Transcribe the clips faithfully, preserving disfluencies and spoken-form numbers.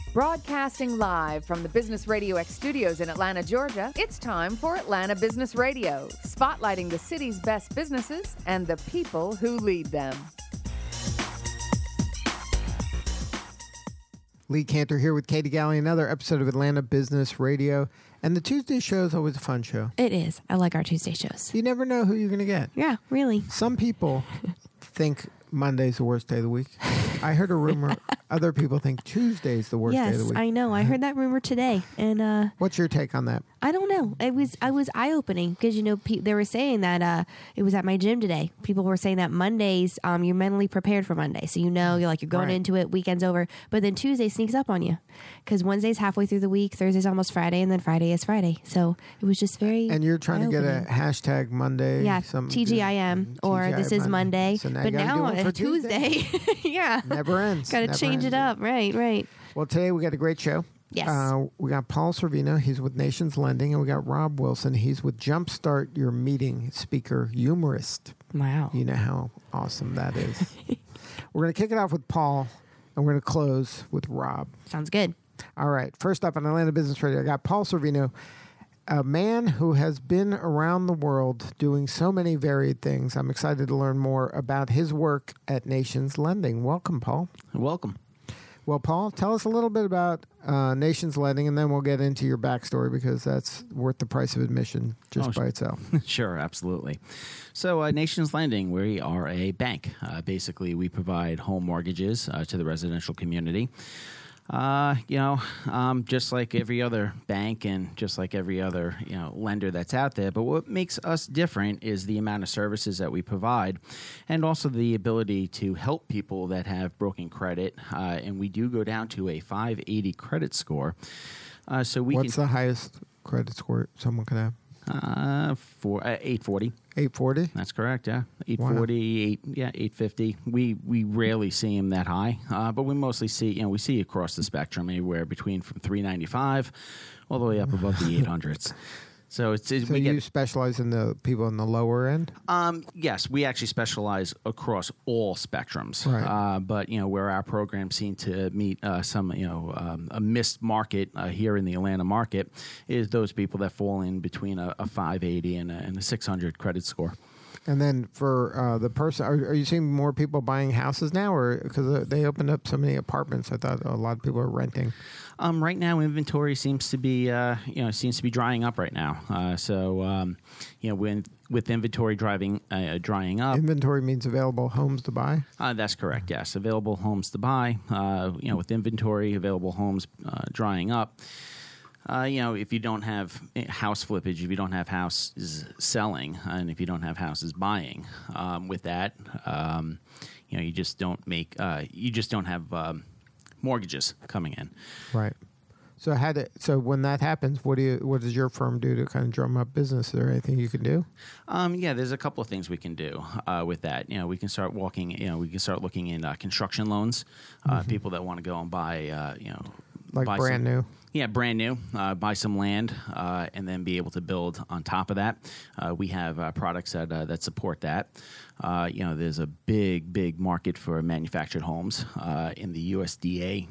Broadcasting live from the Business Radio X studios in Atlanta, Georgia, it's time for Atlanta Business Radio, spotlighting the city's best businesses and the people who lead them. Lee Cantor here with Katie Galley, another episode of Atlanta Business Radio. And the Tuesday show is always a fun show. It is. I like our Tuesday shows. You never know who you're going to get. Yeah, really. Some people think Monday's the worst day of the week. I heard a rumor. Other people think Tuesday's the worst yes, day of the week. Yes, I know. I heard that rumor today. And uh, what's your take on that? I don't know. It was I was eye opening because you know pe- they were saying that uh, it was at my gym today. People were saying that Mondays um, you're mentally prepared for Monday, so you know you're like you're going right. into it. Weekend's over, but then Tuesday sneaks up on you because Wednesday's halfway through the week, Thursday's almost Friday, and then Friday is Friday. So it was just very. And you're trying to get a hashtag Monday. Yeah, some, T G I M or T G I this is Monday. So now but now on Tuesday, Tuesday. yeah, never ends. Got to change ends. it up, right? Right. Well, today we got a great show. Yes. Uh, we got Paul Sorvino. He's with Nations Lending. And we got Rob Wilson. He's with Jumpstart Your Meeting speaker, humorist. Wow. You know how awesome that is. We're going to kick it off with Paul, and we're going to close with Rob. Sounds good. All right. First up on Atlanta Business Radio, I got Paul Sorvino, a man who has been around the world doing so many varied things. I'm excited to learn more about his work at Nations Lending. Welcome, Paul. Welcome. Well, Paul, tell us a little bit about uh, Nations Lending, and then we'll get into your backstory because that's worth the price of admission just oh, by itself. Sure, absolutely. So uh, Nations Lending, we are a bank. Uh, basically, we provide home mortgages uh, to the residential community. Uh, you know, um, just like every other bank and just like every other, you know, lender that's out there. But what makes us different is the amount of services that we provide and also the ability to help people that have broken credit. Uh, and we do go down to a five eighty credit score. Uh, so we What's can, the highest credit score someone can have? Uh, for uh, eight forty. eight forty? That's correct, yeah. eight forty, wow. eight, yeah, eight fifty. We we rarely see them that high, uh, but we mostly see, you know, we see across the spectrum anywhere between from three ninety-five all the way up above the eight hundreds. So it's, it's so we you get, specialize in the people in the lower end? Um, yes, we actually specialize across all spectrums. Right. Uh, but you know, where our programs seem to meet uh, some, you know, um, a missed market uh, here in the Atlanta market is those people that fall in between a, a five eighty and a, and a six hundred credit score. And then for uh, the person, are, are you seeing more people buying houses now, or because they opened up so many apartments? I thought a lot of people are renting. Um, right now, inventory seems to be, uh, you know, seems to be drying up right now. Uh, so, um, you know, when with inventory driving uh, drying up, inventory means available homes to buy. Uh, that's correct. Yes, available homes to buy. Uh, you know, with inventory, available homes uh, drying up. Uh, you know, if you don't have house flippage, if you don't have houses selling, and if you don't have houses buying, um, with that, um, you know, you just don't make, uh, you just don't have um, mortgages coming in. Right. So how do, so when that happens, what do you, what does your firm do to kind of drum up business? Is there anything you can do? Um, yeah, there's a couple of things we can do uh, with that. You know, we can start walking. You know, we can start looking in uh, construction loans. Uh, mm-hmm. People that want to go and buy, uh, you know, like buy brand some, new. Yeah, brand new. Uh, buy some land uh, and then be able to build on top of that. Uh, we have uh, products that uh, that support that. Uh, you know, there's a big, big market for manufactured homes uh, in the U S D A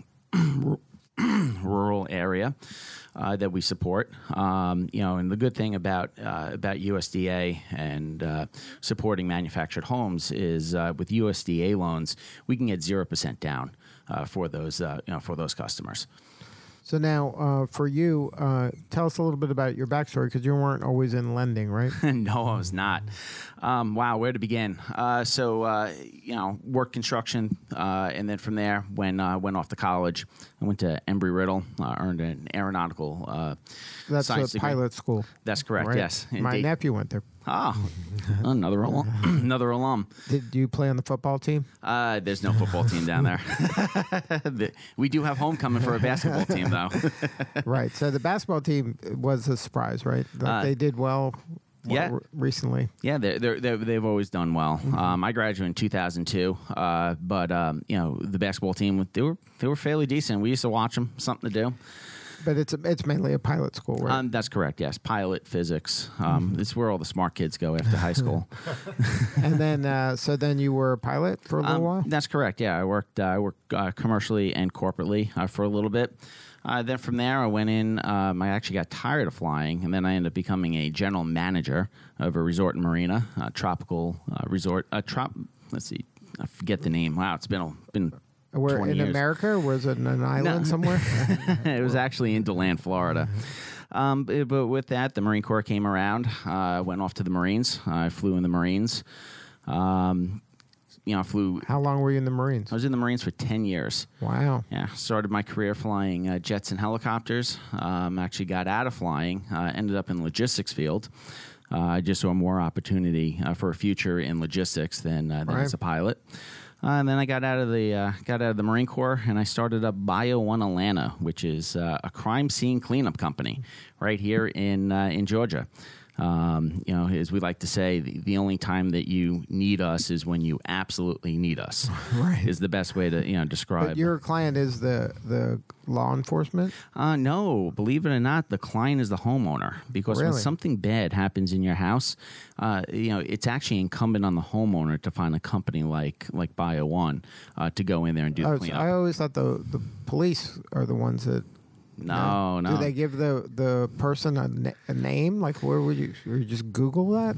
rural area uh, that we support. Um, you know, and the good thing about uh, about U S D A and uh, supporting manufactured homes is uh, with U S D A loans, we can get zero percent down uh, for those uh, you know for those customers. So now, uh, for you, uh, tell us a little bit about your backstory, because you weren't always in lending, right? No, I was not. Um, wow, where to begin? Uh, so, uh, you know, worked construction, uh, and then from there, when I uh, went off to college, I went to Embry-Riddle, uh, earned an aeronautical uh, That's science a degree. pilot school. That's correct, right? yes. My Indeed. nephew went there. Oh, another alum. another alum. Did you play on the football team? Uh, there's no football team down there. We do have homecoming for a basketball team, though. Right. So the basketball team was a surprise, right? Like Uh, they did well. Yeah. Re- recently. Yeah, they're, they're, they're, they've always done well. Mm-hmm. Um, I graduated in two thousand two, uh, but um, you know, the basketball team, they were they were fairly decent. We used to watch them, something to do. But it's a, it's mainly a pilot school, right? Um, that's correct. Yes, pilot, physics. Um, it's where all the smart kids go after high school. And then, uh, so then you were a pilot for a little Um, while. That's correct. Yeah, I worked. Uh, I worked uh, commercially and corporately uh, for a little bit. Uh, then from there, I went in. Um, I actually got tired of flying, and then I ended up becoming a general manager of a resort and marina, a tropical uh, resort. A trop. Let's see. I forget the name. Wow, it's been a, been. Where twenty in years. America, or was it in an island somewhere? It was actually in DeLand, Florida. Um, but, but with that, the Marine Corps came around. I uh, went off to the Marines. I flew in the Marines. Um, you know, I flew. How long were you in the Marines? I was in the Marines for ten years. Wow. Yeah, started my career flying uh, jets and helicopters. Um, actually got out of flying. Uh, ended up in the logistics field. Uh, I just saw more opportunity uh, for a future in logistics than, uh, than Right. as a pilot. Uh, and then I got out of the uh, got out of the Marine Corps, and I started up Bio One Atlanta, which is uh, a crime scene cleanup company right here in uh, in Georgia. Um, you know, as we like to say, the, the only time that you need us is when you absolutely need us. Right. Is the best way to you know describe. But your client is the the law enforcement? Uh, no, believe it or not, the client is the homeowner, because Really? when something bad happens in your house, uh, you know, it's actually incumbent on the homeowner to find a company like like Bio One uh, to go in there and do Oh, the so cleanup. I always thought the the police are the ones that. no, no. Do they give the the person a, na- a name? Like, where would you? Would you just Google that?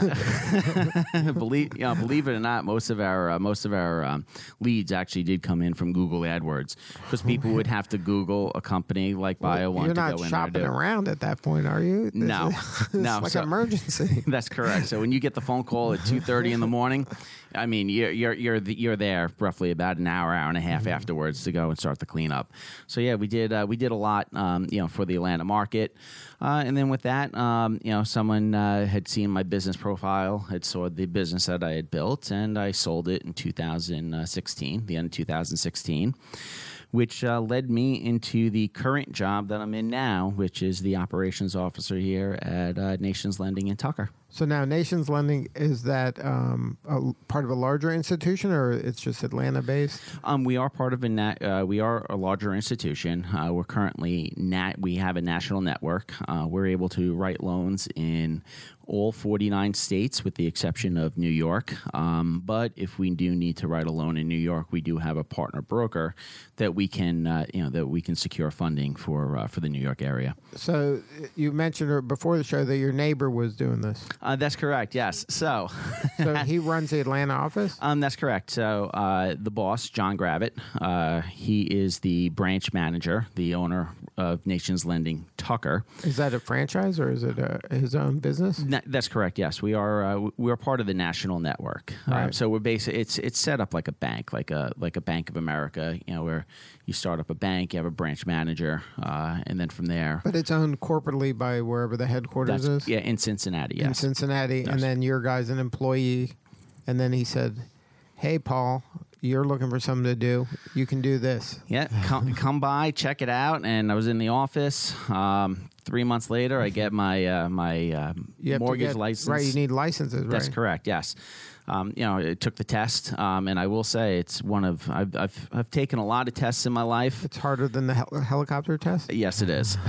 Yeah, believe yeah, believe it or not, most of our uh, most of our um, leads actually did come in from Google AdWords, because people would have to Google a company like Bio One You're to not go in there. shopping and do. around at that point, are you? No. it's No, like so- an emergency. That's correct. So when you get the phone call at two thirty in the morning, I mean you're you're you're the, you're there roughly about an hour, hour and a half Mm-hmm. afterwards to go and start the cleanup. So yeah, we did uh, we did a lot, um, you know, for the Atlanta market, uh, and then with that, um, you know, someone uh, had seen my business profile, had saw the business that I had built, and I sold it in two thousand sixteen, the end of two thousand sixteen. Which uh, led me into the current job that I'm in now, which is the operations officer here at uh, Nations Lending in Tucker. So now, Nations Lending, is that um, a part of a larger institution, or it's just Atlanta based? Um, we are part of a nat- uh, we are a larger institution. Uh, we're currently nat- we have a national network. Uh, we're able to write loans in all forty-nine states, with the exception of New York. Um, but if we do need to write a loan in New York, we do have a partner broker that we can uh, you know that we can secure funding for uh, for the New York area. So you mentioned before the show that your neighbor was doing this. Uh, that's correct. Yes. So. So he runs the Atlanta office? Um, that's correct. So uh, the boss, John Gravitt, uh, he is the branch manager, the owner of Nations Lending Tucker. Is that a franchise, or is it a, his own business? Na- that's correct. Yes, we are. Uh, we are part of the national network. Um, Right. so we're basically it's it's set up like a bank, like a like a Bank of America. You know, where you start up a bank, you have a branch manager, uh, and then from there, But it's owned corporately by wherever the headquarters that's, is? yeah, in Cincinnati. Yes. In Cincinnati. Yes. And then your guy's an employee. And then he said, hey, Paul, you're looking for something to do. You can do this. Yeah, come, come by, check it out. And I was in the office. Um, three months later, I get my uh, my uh, You have to mortgage get- license. Right, you need licenses, right? That's correct. Yes. Um, you know, it took the test, um, and I will say it's one of I've, I've I've taken a lot of tests in my life. It's harder than the hel- helicopter test? Yes, it is.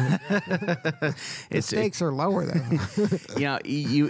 The it's stakes are lower, though. you know you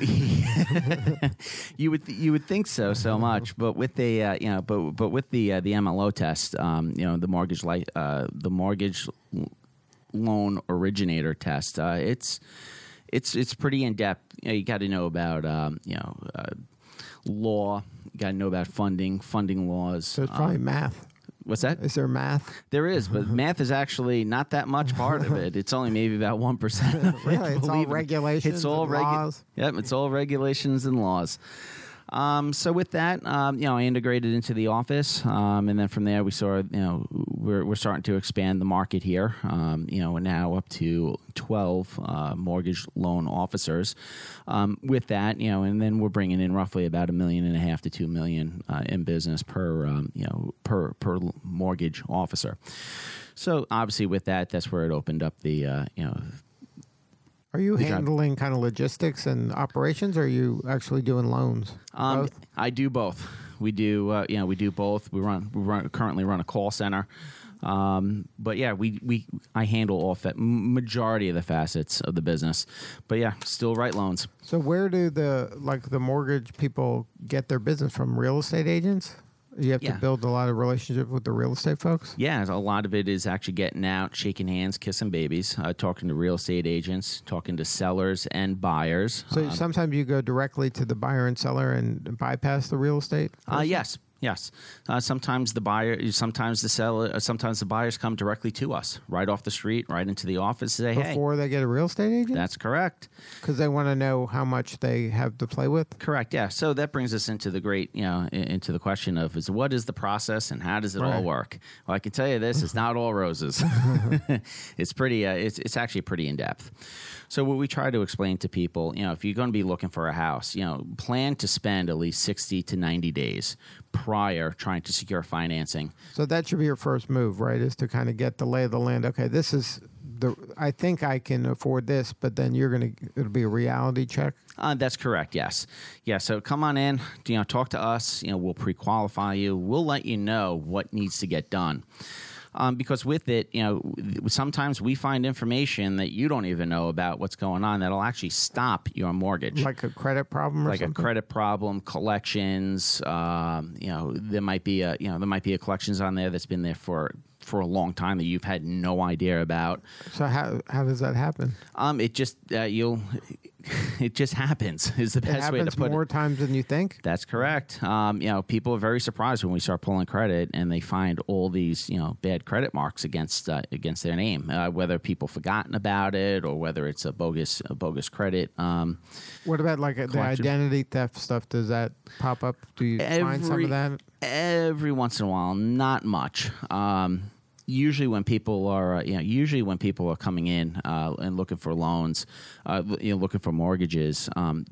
you would you would think so so much, but with the uh, you know but but with the uh, the M L O test, um, you know the mortgage li- uh, the mortgage loan originator test, uh, it's it's it's pretty in depth. You know, you got to know about um, you know uh, law. You got to know about funding, funding laws. So it's probably Um, math. what's that? Is there math? There is, but math is actually not that much part of it. It's only maybe about one percent of it. Really? It's all believe it. regulations It's all and regu- laws? Yep, it's all regulations and laws. Um, so with that, um, you know, I integrated into the office, um, and then from there we saw, you know, we're we're starting to expand the market here. Um, you know, we're now up to twelve uh, mortgage loan officers. Um, with that, you know, and then we're bringing in roughly about a million and a half to two million uh, in business per, um, you know, per per mortgage officer. So obviously, with that, that's where it opened up the, uh, you know. Are you job. handling kind of logistics and operations, or are you actually doing loans? Um, Both? I do both. We do, uh, you know, we do both. We run, we run currently run a call center. Um, but yeah, we, we I handle all fa- majority of the facets of the business. But yeah, still write loans. So where do the like the mortgage people get their business from? Real estate agents? You have Yeah. to build a lot of relationship with the real estate folks? Yeah, a lot of it is actually getting out, shaking hands, kissing babies, uh, talking to real estate agents, talking to sellers and buyers. So Um, sometimes you go directly to the buyer and seller and bypass the real estate? Uh, yes, yes. Uh, sometimes the buyer, sometimes the seller, uh, sometimes the buyers come directly to us, right off the street, right into the office. Say, hey, Before they get a real estate agent? that's correct. Because they want to know how much they have to play with? Correct. Yeah. So that brings us into the great, you know, i- into the question of is what is the process and how does it all Right. work? Well, I can tell you this: it's not all roses. It's pretty. Uh, it's it's actually pretty in depth. So what we try to explain to people, you know, if you're going to be looking for a house, you know, plan to spend at least sixty to ninety days prior trying to secure financing. So that should be your first move, right? Is to kind of get the lay of the land. Okay, this is the. I think I can afford this, but then you're gonna. It'll be a reality check. Uh, that's correct. Yes. Yeah. So come on in. You know, talk to us. You know, we'll pre-qualify you. We'll let you know what needs to get done. Um, because with it, you know, sometimes we find information that you don't even know about what's going on that'll actually stop your mortgage. Like a credit problem or Like something? a credit problem, collections. Um, you know, there might be a you know there might be a collections on there that's been there for for a long time that you've had no idea about. So how how does that happen? Um, it just uh, you'll it just happens is the It best way to happens put more it. times than you think. That's correct. Um, you know, people are very surprised when we start pulling credit and they find all these, you know, bad credit marks against uh, against their name. Uh, whether people forgotten about it or whether it's a bogus a bogus credit. Um, What about like the Collection. identity theft stuff? Does that pop up? Do you find some Every- of that? every once in a while, not much. Um, usually, when people are, uh, you know, usually when people are coming in uh, and looking for loans, uh, you know, looking for mortgages. Um,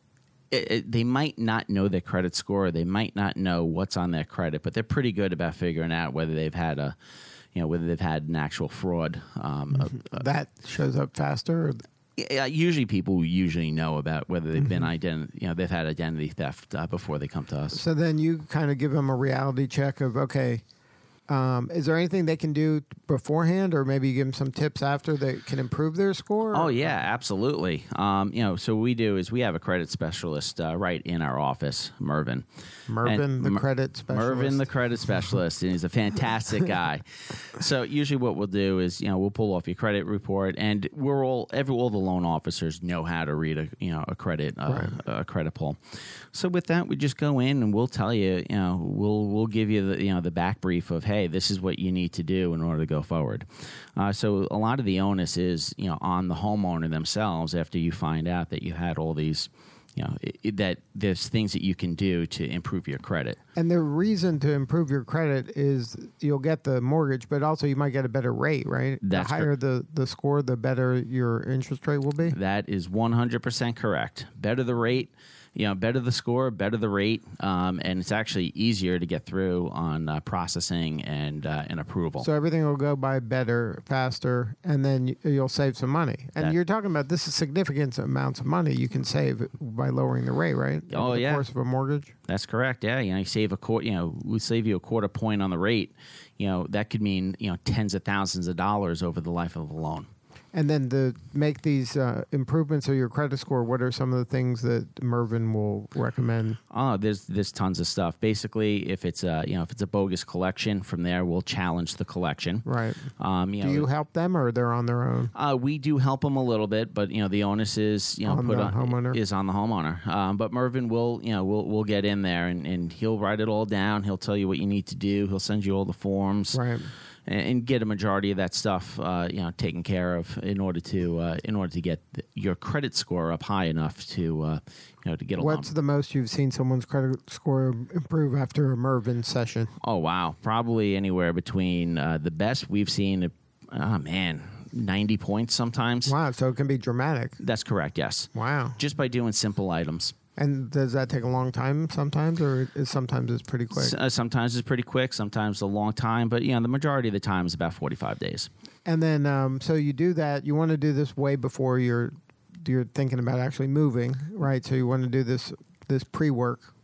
It, it, they might not know their credit score. They might not know what's on their credit, but they're pretty good about figuring out whether they've had a, you know, whether they've had an actual fraud. Um, a- a- That shows up faster. Or yeah, usually people usually know about whether they've been ident- you know, they've had identity theft uh, before they come to us. So then you kind of give them a reality check of, okay, um, is there anything they can do beforehand, or maybe you give them some tips after that can improve their score? Oh yeah, absolutely. Um, you know, so what we do is we have a credit specialist uh, right in our office, Mervin. Mervin, And the Mer- credit specialist. Mervin, the credit specialist, and he's a fantastic guy. So usually, what we'll do is, you know, we'll pull off your credit report, and we're all every all the loan officers know how to read a you know a credit uh, a credit pull. So with that, we just go in and we'll tell you, you know, we'll we'll give you the you know the back brief of, hey, this is what you need to do in order to go forward. Uh, so a lot of the onus is, you know, on the homeowner themselves after you find out that you had all these. You know, it, it- that there's things that you can do to improve your credit. And the reason to improve your credit is you'll get the mortgage, but also you might get a better rate, right? That's the higher the, the score, the better your interest rate will be. That is one hundred percent correct. Better the rate, you know, better the score, better the rate, um, and it's actually easier to get through on uh, processing and uh, and approval. So everything will go by better, faster, and then y- you'll save some money. And That- you're talking about this is significant amounts of money you can save by lowering the rate, right? Oh, Over the yeah. course of a mortgage. That's correct. Yeah, you know, you save a quarter. You know, we save you a quarter point on the rate. You know, that could mean you know tens of thousands of dollars over the life of a loan. And then to make these uh, improvements of your credit score, what are some of the things that Mervin will recommend? Oh, there's there's tons of stuff. Basically, if it's a you know if it's a bogus collection, from there we'll challenge the collection. Right. Um, you Do know, you help them, or they're on their own? Uh, we do help them a little bit, but you know the onus is you know On put the on homeowner? is on the homeowner. Um, but Mervin will you know will will get in there and, and he'll write it all down. He'll tell you what you need to do. He'll send you all the forms Right. and, and get a majority of that stuff uh, you know taken care of in order to uh, in order to get the, your credit score up high enough to uh, you know to get a What's loan. the most you've seen someone's credit score improve after a Mervin session? Oh wow, probably anywhere between uh, the best we've seen. Oh man, ninety points sometimes. Wow, so it can be dramatic. That's correct. Yes. Wow. Just by doing simple items. And does that take a long time sometimes, or is sometimes it's pretty quick? S- uh, sometimes it's pretty quick, sometimes a long time, but you know the majority of the time is about forty-five days. And then, um, so you do that. You want to do this way before you're you're thinking about actually moving, right? So you want to do this this pre work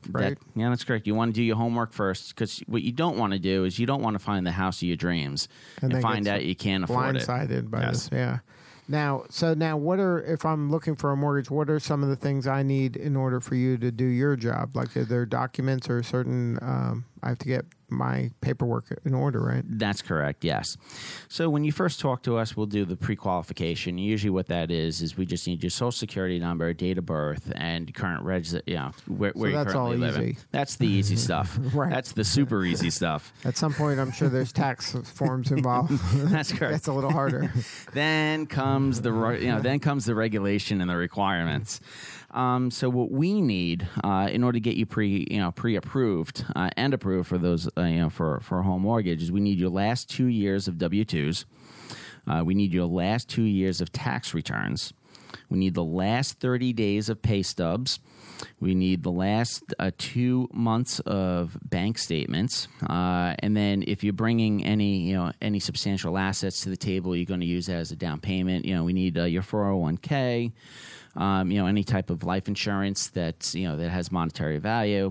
right? That, yeah, that's correct. You want to do your homework first, because what you don't want to do is you don't want to find the house of your dreams and, then find get out you can't afford it. blindsided by Yes. this. Yeah. Now, so now, what are if I'm looking for a mortgage? What are some of the things I need in order for you to do your job? Like, are there documents or certain? Um, I have to get my paperwork in order, right? That's correct, yes. So when you first talk to us, we'll do the pre-qualification. Usually what that is is we just need your social security number, date of birth, and current resi- you know, where, where So you that's currently all live. easy. That's the easy stuff. Right. That's the super easy stuff. At some point, I'm sure there's tax forms involved. That's correct. That's a little harder. Then comes the re- you know then comes the regulation and the requirements. Um, so what we need uh, in order to get you pre you know pre-approved uh, and approved for those uh, you know for for a home mortgage is we need your last two years of W two's. Uh, we need your last two years of tax returns. We need the last thirty days of pay stubs. We need the last uh, two months of bank statements, uh, and then if you're bringing any, you know, any substantial assets to the table, you're going to use that as a down payment. You know, we need uh, your four oh one k, um, you know, any type of life insurance that's you know that has monetary value.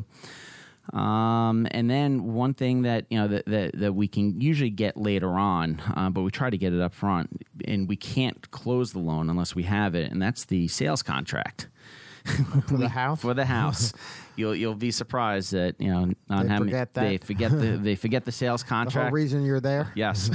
Um, and then one thing that you know that, that, that we can usually get later on, uh, but we try to get it up front, and we can't close the loan unless we have it, and that's the sales contract. For the house? For the house. You'll you'll be surprised that, you know, on They how many forget that? they forget the they forget the sales The whole contract. reason you're there? Yes.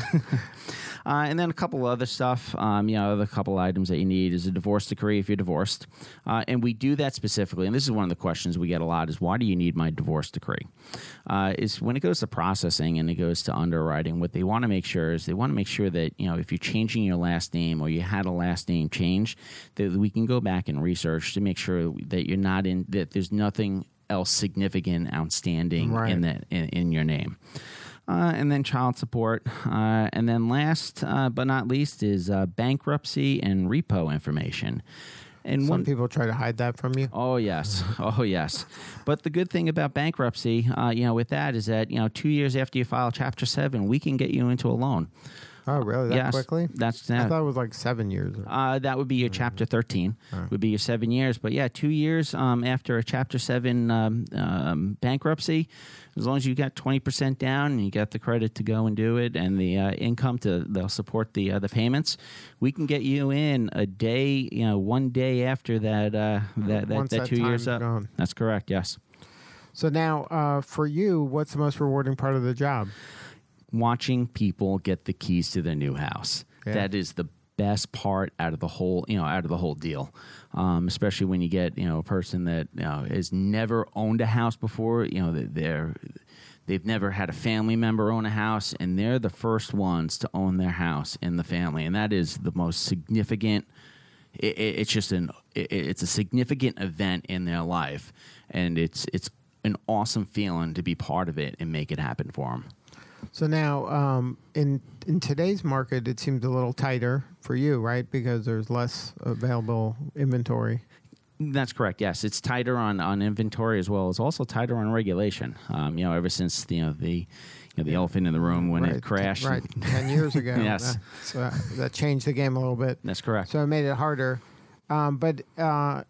Uh, and then a couple other stuff, um, you know, the couple items that you need is a divorce decree if you're divorced. Uh, and we do that specifically, and this is one of the questions we get a lot is, why do you need my divorce decree? Uh, is when it goes to processing and it goes to underwriting, what they want to make sure is they want to make sure that, you know, if you're changing your last name or you had a last name change, that we can go back and research to make sure that you're not in, that there's nothing else significant outstanding Right. in that in, in your name. Uh, and then child support. Uh, and then last uh, but not least is uh, bankruptcy and repo information. And Some one, people try to hide that from you. Oh, yes. Oh, yes. But the good thing about bankruptcy, uh, you know, with that is that, you know, two years after you file Chapter seven, we can get you into a loan. Oh, really? That Yes, quickly? That's I that. thought it was like seven years. Uh, that would be your Chapter thirteen, would be your seven years. But, yeah, two years um, after a Chapter seven um, um, bankruptcy, as long as you got twenty percent down and you got the credit to go and do it and the uh, income to they'll support the uh, the payments, we can get you in a day, you know, one day after that uh, that, that, Once that that two years time's up. gone. That's correct, yes. So now, uh, for you, what's the most rewarding part of the job? Watching people get the keys to their new house. Yeah. That is the best part out of the whole, you know, out of the whole deal. Um, especially when you get, you know, a person that, you know, has never owned a house before. You know, they're they've never had a family member own a house, and they're the first ones to own their house in the family, and that is the most significant. It, it, it's just an it, it's a significant event in their life, and it's it's an awesome feeling to be part of it and make it happen for them. So now, um, in in today's market, it seems a little tighter for you, right? Because there's less available inventory. That's correct. Yes, it's tighter on, on inventory as well as also tighter on regulation. Um, you know, ever since the, you know the you know, the elephant in the room when right. it crashed. Right, ten years ago. Yes. Uh, so uh, that changed the game a little bit. That's correct. So it made it harder. Um, but uh,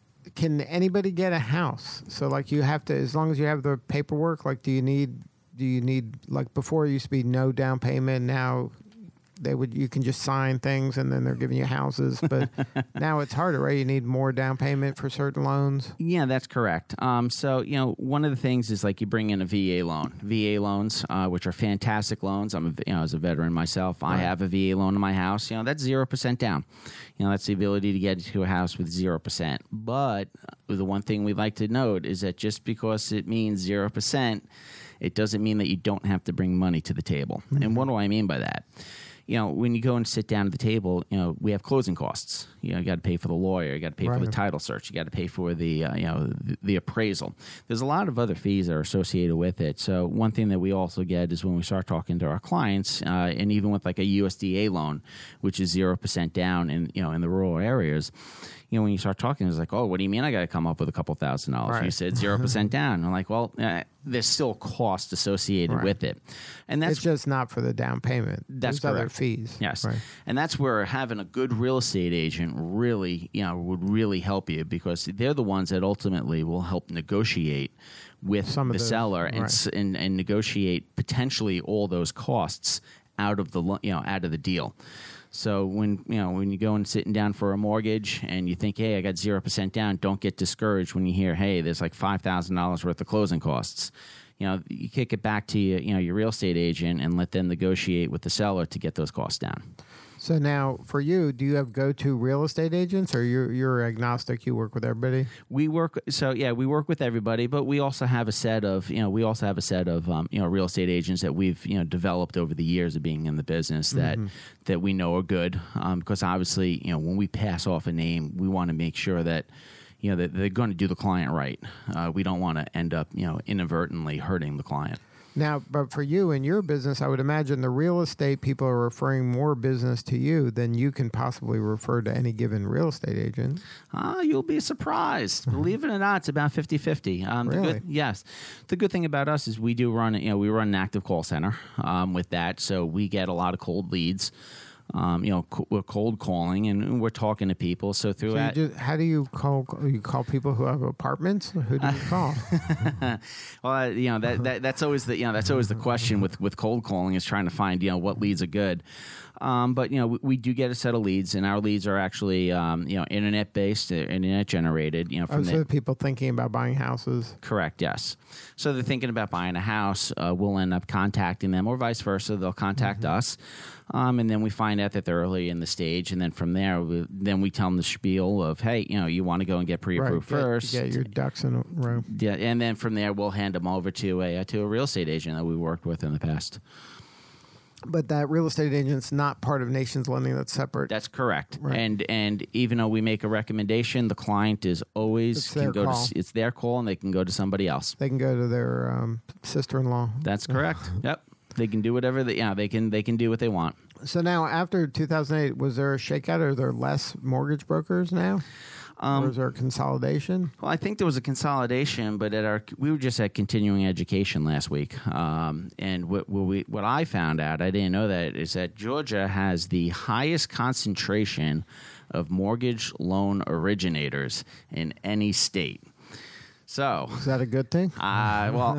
can anybody get a house? So like you have to, as long as you have the paperwork. Like, do you need? Do you need, like before it used to be no down payment, now they would you can just sign things and then they're giving you houses, but now it's harder, right? You need more down payment for certain loans. Yeah, that's correct. Um, so, you know, one of the things is like you bring in a V A loan. V A loans, uh, which are fantastic loans. I'm, a, you know, as a veteran myself, I Right. have a V A loan in my house. You know, that's zero percent down. You know, that's the ability to get into a house with zero percent. But the one thing we like to note is that just because it means zero percent, it doesn't mean that you don't have to bring money to the table. Mm-hmm. And what do I mean by that? You know, when you go and sit down at the table, you know, we have closing costs. You know, you got to pay for the lawyer, you got to pay Right. for the title search, you got to pay for the, uh, you know, the, the appraisal. There's a lot of other fees that are associated with it. So one thing that we also get is when we start talking to our clients, uh, and even with like a U S D A loan, which is zero percent down in, you know, in the rural areas, you know, when you start talking, it's like, oh, what do you mean I got to come up with a couple thousand dollars? Right. You said zero percent down. I'm like, well, uh, there's still cost associated Right. with it. And that's It's just not for the down payment. That's There's other correct. fees. Yes. Right. And that's where having a good real estate agent really, you know, would really help you, because they're the ones that ultimately will help negotiate with Some of the those, seller and, right. s and and negotiate potentially all those costs out of the lo- you know out of the deal. So when you know when you go and sitting down for a mortgage and you think, hey, I got zero percent down, don't get discouraged when you hear, hey, there's like five thousand dollars worth of closing costs. You know, you kick it back to you, you know, your real estate agent and let them negotiate with the seller to get those costs down. So now, for you, do you have go-to real estate agents, or you're you're agnostic? You work with everybody. We work, so yeah, we work with everybody, but we also have a set of, you know, we also have a set of, um, you know, real estate agents that we've, you know, developed over the years of being in the business that Mm-hmm. that we know are good. Um, because obviously, you know, when we pass off a name, we want to make sure that, you know, that they're going to do the client right. Uh, we don't want to end up, you know, inadvertently hurting the client. Now, but for you and your business, I would imagine the real estate people are referring more business to you than you can possibly refer to any given real estate agent. Ah, you'll be surprised. Believe it or not, it's about fifty-fifty. Um, the Really? good, yes. The good thing about us is we do run, you know, we run an active call center um, with that, so we get a lot of cold leads. Um, you know, co- we're cold calling and we're talking to people. So through So you that, just, how do you call? You call people who have apartments? Who do you call? well, uh, you know, that, that that's always the you know that's always the question with with cold calling, is trying to find, you know, what leads are good. Um, but you know, we, we do get a set of leads, and our leads are actually um, you know internet based, uh, internet generated. You know, Oh, from so the, the people thinking about buying houses. Correct, yes. So they're thinking about buying a house. Uh, we'll end up contacting them, or vice versa. They'll contact Mm-hmm. us, um, and then we find out that they're early in the stage. And then from there, we, then we tell them the spiel of, hey, you know, you want to go and get pre-approved Right, get- first. Get your ducks in a row. Yeah, and then from there, we'll hand them over to a to a real estate agent that we worked with in the past. But that real estate agent's not part of Nations Lending. That's separate. That's correct. Right. And and even though we make a recommendation, the client is always It's can their go call. to it's their call, and they can go to somebody else. They can go to their um, sister-in-law. That's correct. Yep. They can do whatever they yeah, they can they can do what they want. So now, after two thousand eight, was there a shakeout? Are there less mortgage brokers now? Um, or is there a consolidation? Well, I think there was a consolidation, but at our we were just at continuing education last week, um, and what, what we what I found out, I didn't know that, is that Georgia has the highest concentration of mortgage loan originators in any state. So, Is that a good thing? uh, well,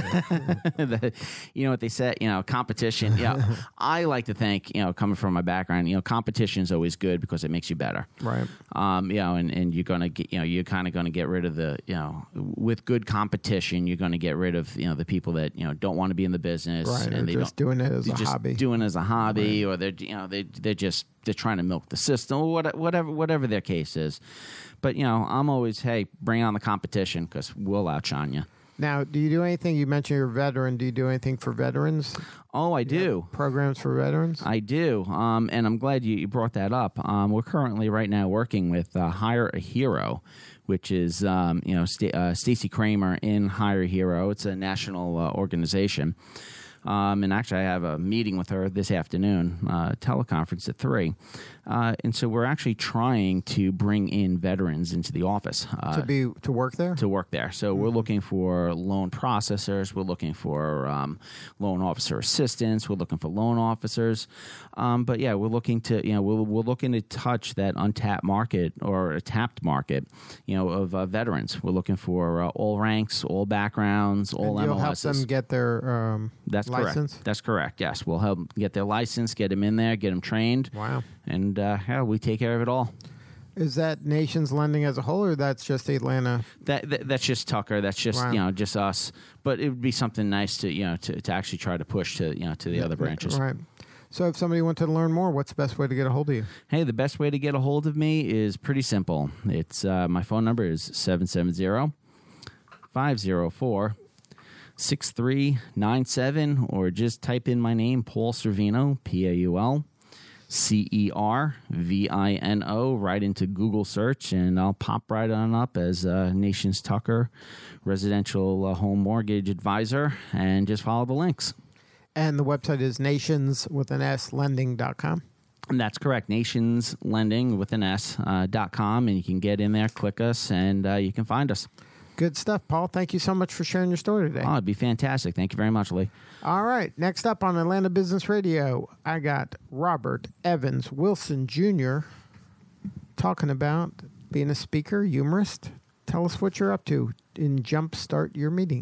the, you know what they said, you know, competition. Yeah, I like to think, you know, coming from my background, you know, competition is always good because it makes you better. Right. Um, you know, and, and you're gonna get, you know, you're kind of going to get rid of the, you know, with good competition, you're going to get rid of, you know, the people that, you know, don't want to be in the business, Right. and Or they just don't doing it as they're a just hobby. doing it as a hobby, or they're, you know, they they're just they're trying to milk the system, or what- whatever whatever their case is. But you know, I'm always, hey, bring on the competition because we'll outshine you. Now, do you do anything? You mentioned you're a veteran. Do you do anything for veterans? Oh, I do. Programs for veterans? I do, um, and I'm glad you, you brought that up. Um, we're currently right now working with uh, Hire a Hero, which is um, you know St- uh, Stacey Kramer in Hire a Hero. It's a national uh, organization, um, and actually I have a meeting with her this afternoon, uh, teleconference at three, uh, and so we're actually trying to bring in veterans into the office. Uh, to be to work there? to work there. So we're looking for loan processors. We're looking for um, loan officer assistants. We're looking for loan officers. Um, but yeah, we're looking to, you know, we're, we're looking to touch that untapped market, or a tapped market, you know, of uh, veterans. We're looking for uh, all ranks, all backgrounds, all and you'll M L help them Ss. get their um, That's license? correct. That's correct. Yes, we'll help them get their license, get them in there, get them trained. Wow. And uh, yeah, we take care of it all. Is that Nations Lending as a whole, or that's just Atlanta? That, that that's just Tucker. That's just Wow. you know just us. But it would be something nice to you know to, to actually try to push to you know to the other branches. Right. So if somebody wanted to learn more, what's the best way to get a hold of you? Hey, the best way to get a hold of me is pretty simple. It's uh, my phone number is seven seven zero, five zero four, six three nine seven, or just type in my name, Paul Cervino, P A U L C E R V I N O, right into Google search, and I'll pop right on up as uh, Nations Tucker residential uh, home mortgage advisor, and just follow the links. And the website is nations with an S lending dot com. And that's correct. Nations Lending with an S uh, dot com, and you can get in there, click us, and uh, you can find us. Good stuff, Paul. Thank you so much for sharing your story today. Oh, it'd be fantastic. Thank you very much, Lee. All right. Next up on Atlanta Business Radio, I got Robert Evans Wilson Junior talking about being a speaker, humorist. Tell us what you're up to in Jumpstart Your Meeting.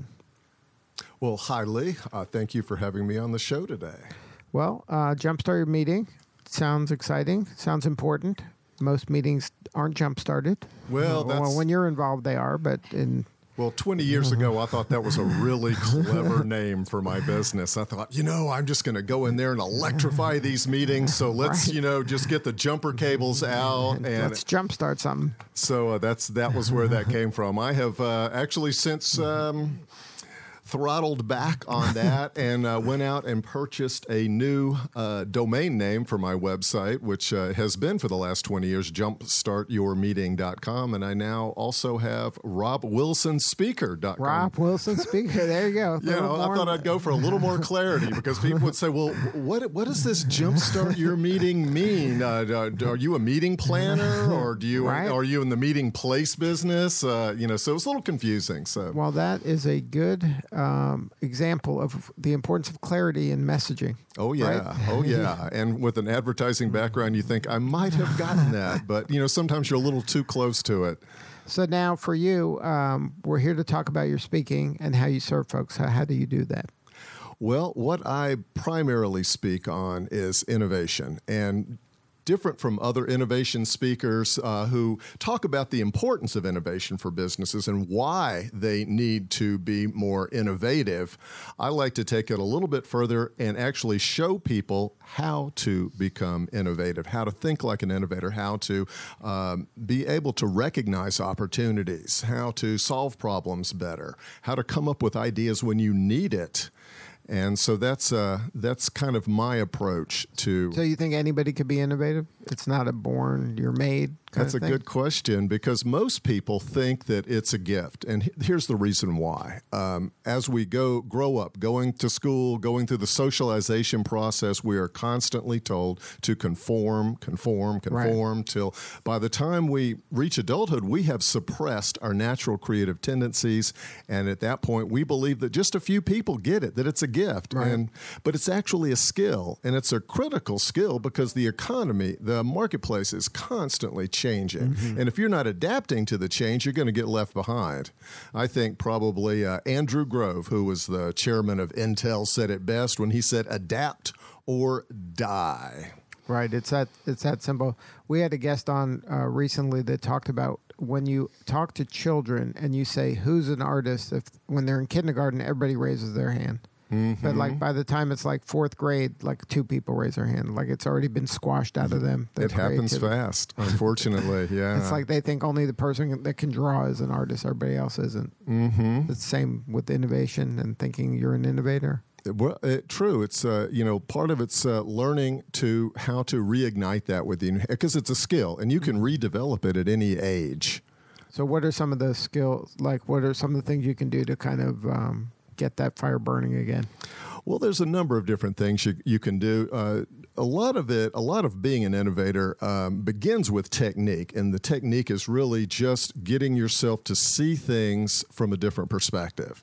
Well, hi, Lee. Uh, thank you for having me on the show today. Well, uh, Jumpstart Your Meeting sounds exciting, sounds important. Most meetings aren't jump-started. Well, that's... well, when you're involved, they are, but in... Well, twenty years ago, I thought that was a really clever name for my business. I thought, you know, I'm just going to go in there and electrify these meetings. So let's, right. you know, just get the jumper cables out. And let's jumpstart something. So uh, that's that was where that came from. I have uh, actually since... Um, throttled back on that and uh, went out and purchased a new uh, domain name for my website, which uh, has been for the last twenty years, jumpstart your meeting dot com. And I now also have rob wilson speaker dot com. Rob Wilson Speaker. There you go. You know, I thought I'd go for a little more clarity because people would say, well, what what does this jumpstart your meeting mean? Uh, are you a meeting planner or do you right. are you in the meeting place business? Uh, you know, so it's a little confusing. So well, that is a good Um, example of the importance of clarity in messaging. Oh, yeah. Right? Oh, yeah. And with an advertising background, you think, I might have gotten that. But, you know, sometimes you're a little too close to it. So now for you, um, we're here to talk about your speaking and how you serve folks. How, how do you do that? Well, what I primarily speak on is innovation, and different from other innovation speakers uh, who talk about the importance of innovation for businesses and why they need to be more innovative. I like to take it a little bit further and actually show people how to become innovative, how to think like an innovator, how to um, be able to recognize opportunities, how to solve problems better, how to come up with ideas when you need it. And so that's uh, that's kind of my approach to... So you think anybody could be innovative? It's not a born, you're made kind That's of a thing? good question because most people think that it's a gift. And here's the reason why. Um, as we go grow up, going to school, going through the socialization process, we are constantly told to conform, conform, conform, right. till by the time we reach adulthood, we have suppressed our natural creative tendencies. And at that point, we believe that just a few people get it, that it's a gift. Right. And but it's actually a skill, and it's a critical skill because the economy, the marketplace is constantly changing. Mm-hmm. And if you're not adapting to the change, you're going to get left behind. I think probably uh, Andrew Grove, who was the chairman of Intel, said it best when he said, adapt or die. Right. It's that, it's that simple. We had a guest on uh, recently that talked about when you talk to children and you say, who's an artist? If when they're in kindergarten, everybody raises their hand. Mm-hmm. But like by the time it's like fourth grade, like two people raise their hand. Like it's already been squashed out of them. It happens fast, unfortunately. Yeah, it's like they think only the person that can draw is an artist. Everybody else isn't. Mm-hmm. It's the same with innovation and thinking you're an innovator. Well, it, true. It's uh, you know part of it's uh, learning to how to reignite that with you because it's a skill and you can redevelop it at any age. So, what are some of the skills? Like, what are some of the things you can do to kind of um, get that fire burning again? Well, there's a number of different things you, you can do. Uh, a lot of it, a lot of being an innovator um, begins with technique, and the technique is really just getting yourself to see things from a different perspective.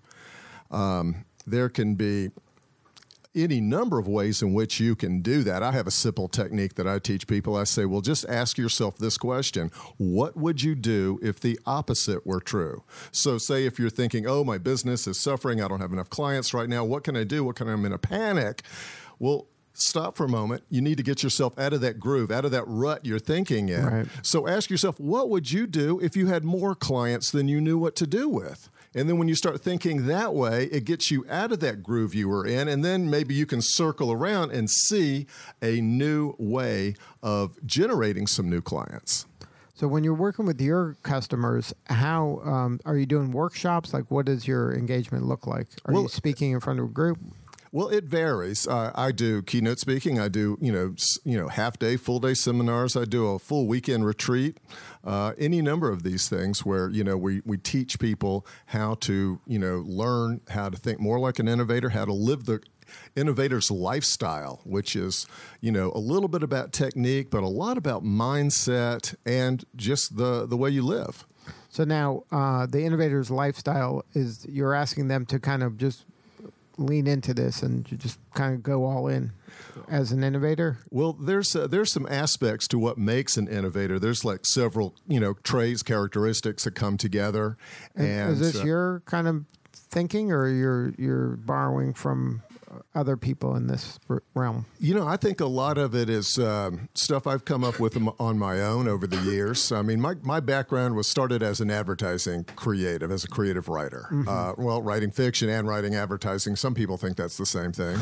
Um, there can be any number of ways in which you can do that. I have a simple technique that I teach people. I say, well, just ask yourself this question. What would you do if the opposite were true? So say if you're thinking, oh, my business is suffering. I don't have enough clients right now. What can I do? What can I, I'm in a panic? Well, stop for a moment. You need to get yourself out of that groove, out of that rut you're thinking in. Right. So ask yourself, what would you do if you had more clients than you knew what to do with? And then when you start thinking that way, it gets you out of that groove you were in, and then maybe you can circle around and see a new way of generating some new clients. So when you're working with your customers, how um, are you doing workshops? Like, what does your engagement look like? Are well, you speaking in front of a group? Well, it varies. Uh, I do keynote speaking. I do, you know, s- you know, half day, full day seminars. I do a full weekend retreat. Uh, any number of these things where, you know, we, we teach people how to, you know, learn how to think more like an innovator, how to live the innovator's lifestyle, which is, you know, a little bit about technique, but a lot about mindset and just the, the way you live. So now uh, the innovator's lifestyle is you're asking them to kind of just lean into this and to just kind of go all in as an innovator? Well, there's uh, there's some aspects to what makes an innovator. There's like several, you know, traits, characteristics that come together. And, and is this uh, your kind of thinking, or you're you're borrowing from other people in this r- realm? You know, I think a lot of it is um, stuff I've come up with on my own over the years. I mean, my, my background was started as an advertising creative, as a creative writer. Mm-hmm. Uh, well, writing fiction and writing advertising. Some people think that's the same thing.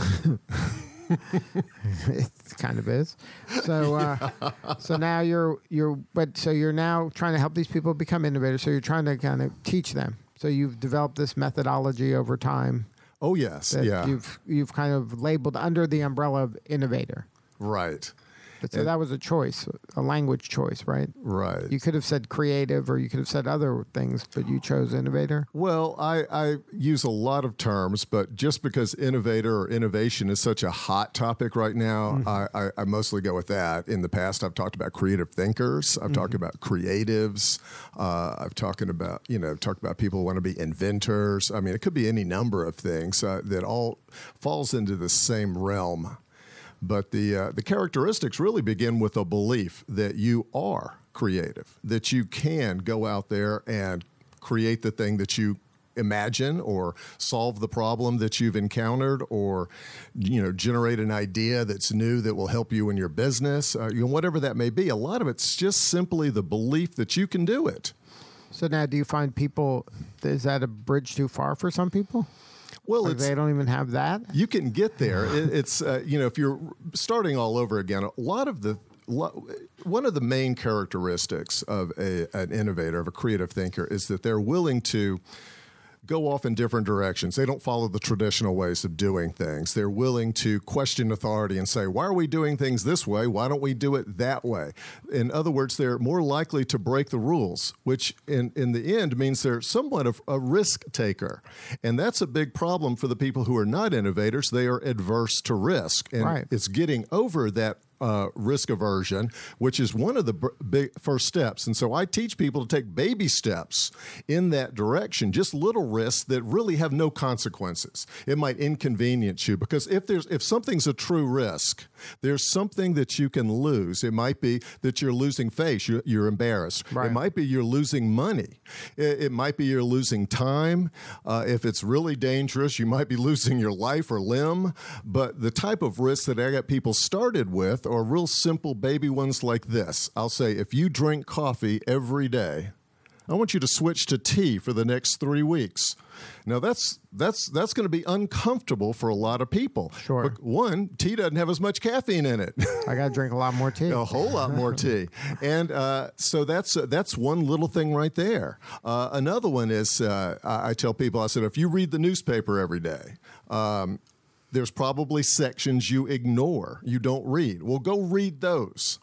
It kind of is. So, uh, so now you're you're, but so you're now trying to help these people become innovators. So you're trying to kind of teach them. So you've developed this methodology over time. Oh yes, that yeah. You've you've kind of labeled under the umbrella of innovator. Right. But so And- that was a choice, a language choice, right? Right. You could have said creative, or you could have said other things, but you chose innovator. Well, I, I use a lot of terms, but just because innovator or innovation is such a hot topic right now, mm-hmm. I, I, I mostly go with that. In the past, I've talked about creative thinkers. I've mm-hmm. talked about creatives. Uh, I've talking about you know talked about people who want to be inventors. I mean, it could be any number of things uh, that all falls into the same realm. But the uh, the characteristics really begin with a belief that you are creative, that you can go out there and create the thing that you imagine, or solve the problem that you've encountered, or you know generate an idea that's new that will help you in your business, uh, you know whatever that may be. A lot of it's just simply the belief that you can do it. So now, do you find people? Is that a bridge too far for some people? Well, Or it's, they don't even have that. you can get there. It, it's uh, you know if you're starting all over again, a lot of the lo- one of the main characteristics of a, an innovator, of a creative thinker, is that they're willing to go off in different directions. They don't follow the traditional ways of doing things. They're willing to question authority and say, why are we doing things this way? Why don't we do it that way? In other words, they're more likely to break the rules, which in, in the end means they're somewhat of a risk taker. And that's a big problem for the people who are not innovators. They are adverse to risk. And Right. it's getting over that Uh, risk aversion, which is one of the b- big first steps. And so I teach people to take baby steps in that direction, just little risks that really have no consequences. It might inconvenience you, because if there's if something's a true risk, there's something that you can lose. It might be that you're losing face, you're, you're embarrassed. Right. It might be you're losing money. It, it might be you're losing time. Uh, if it's really dangerous, you might be losing your life or limb. But the type of risks that I got people started with are real simple baby ones like this. I'll say, if you drink coffee every day, I want you to switch to tea for the next three weeks. Now, that's that's that's going to be uncomfortable for a lot of people. Sure. But one, tea doesn't have as much caffeine in it. I got to drink a lot more tea. A whole lot more tea. And uh, so that's uh, that's one little thing right there. Uh, another one is, uh, I, I tell people, I said, if you read the newspaper every day, um, there's probably sections you ignore, you don't read. Well, go read those.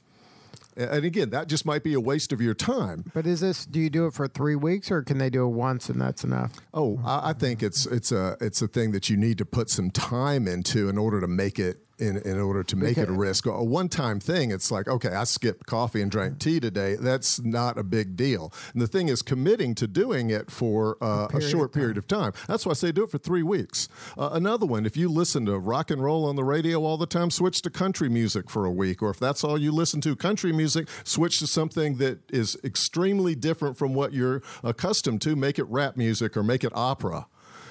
And again, that just might be a waste of your time. But is this? Do you do it for three weeks, or can they do it once and that's enough? Oh, I, I think it's it's a it's a thing that you need to put some time into in order to make it in in order to make it a risk. A one time thing, it's like, okay, I skipped coffee and drank tea today. That's not a big deal. And the thing is committing to doing it for uh, a, a short period of time. That's why I say do it for three weeks. Uh, another one, if you listen to rock and roll on the radio all the time, switch to country music for a week. Or if that's all you listen to, country music, switch to something that is extremely different from what you're accustomed to. Make it rap music or make it opera.